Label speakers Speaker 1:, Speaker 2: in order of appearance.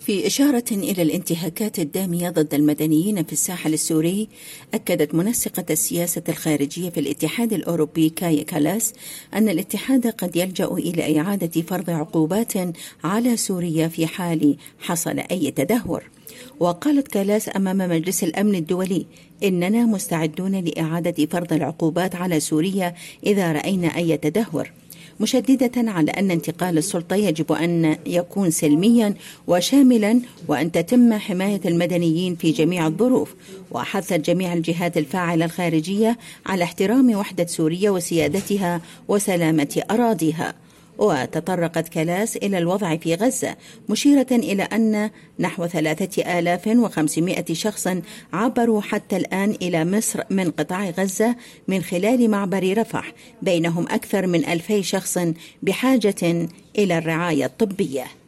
Speaker 1: في إشارة إلى الانتهاكات الدامية ضد المدنيين في الساحل السوري، أكدت منسقة السياسة الخارجية في الاتحاد الأوروبي كايا كالاس أن الاتحاد قد يلجأ إلى إعادة فرض عقوبات على سوريا في حال حصل أي تدهور. وقالت كالاس أمام مجلس الأمن الدولي: إننا مستعدون لإعادة فرض العقوبات على سوريا إذا رأينا أي تدهور، مشددة على أن انتقال السلطة يجب أن يكون سلميا وشاملا وأن تتم حماية المدنيين في جميع الظروف. وحثت جميع الجهات الفاعلة الخارجية على احترام وحدة سوريا وسيادتها وسلامة أراضيها. وتطرقت كالاس إلى الوضع في غزة، مشيرة إلى أن نحو 3500 شخص عبروا حتى الآن إلى مصر من قطاع غزة من خلال معبر رفح، بينهم أكثر من 2000 شخص بحاجة إلى الرعاية الطبية.